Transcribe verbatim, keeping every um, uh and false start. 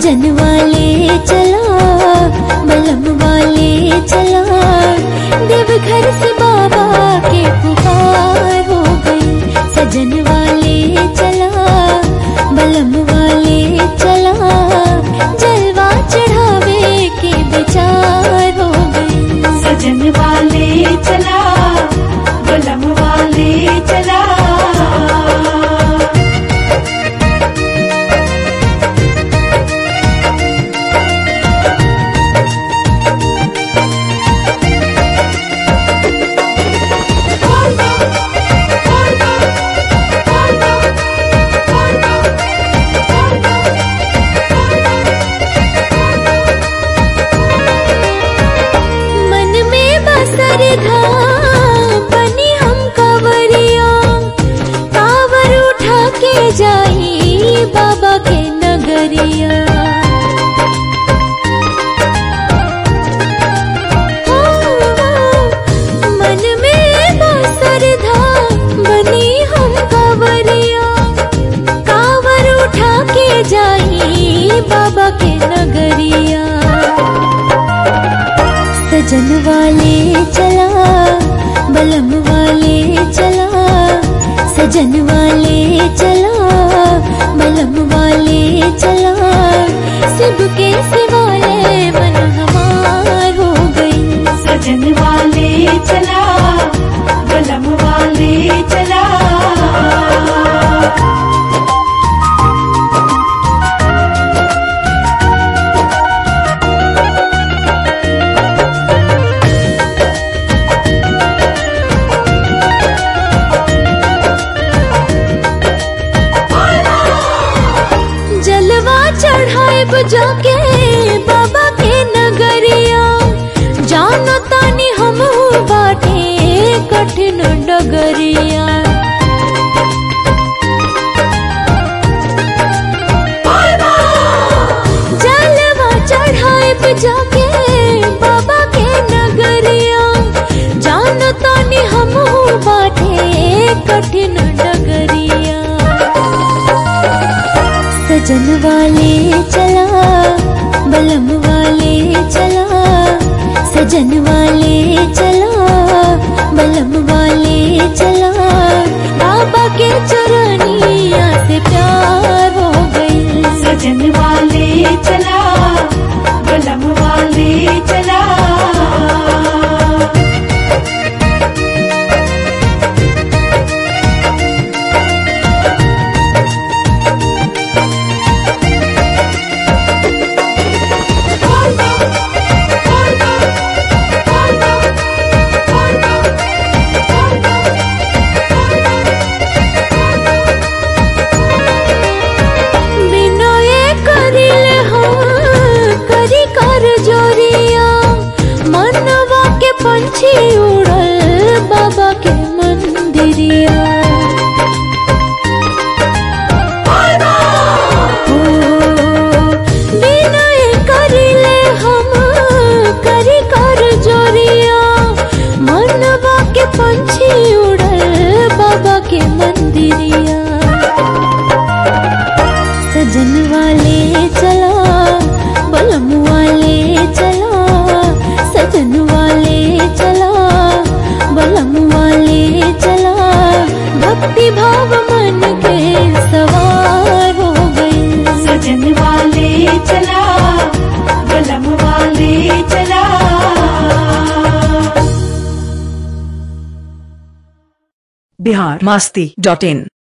सजन वाले चला, बलम वाले चला, देवघर से बाबा के पुकार हो गई। सजन वाले चला, बलम वाले चला, जलवा चढ़ावे के विचार हो गई। सजन वाले चला, बलम वाले चला। बनी हम कांवरिया, कांवर उठा के जाई बाबा के नगरिया। मन में बसर था, बनी हम कांवरिया, कांवर उठा के जाई बाबा के नगरिया। सजन वाले चला, बलम वाले चला, सजन वाले चला, बलम वाले चला, शिव के सिवाले मन हमार हो गई। सजन वाले चला, बलम वाले चला। चढ़ाइब जाके बाबा के नगरिया, जानो तानी हम बाटे कठिन डगरिया। जलवा चढ़ाइब जाके बाबा के नगरिया, जानो तानी हम बाटे कठिन डगरिया। सजन वाले चला, बलम वाले चला, सजन वाले चला, बलम वाले चला, बाबा के चरनिया से प्यार हो गई। सजन वाले चला, बलम वाले चला। पंछी उड़ल बाबा के मंदिरिया। विनय करिले हम करी कर जोरिया, मनवा के पंछी उड़ल बाबा के मंदिरिया। सजन वाले चला, बलम वाले चला, सजन वाले चला, बलम वाले चला, भक्ति भाव मन के सवार हो गई। सजन वाले चला, बलम वाले चला। बिहार मस्ती डॉट इन।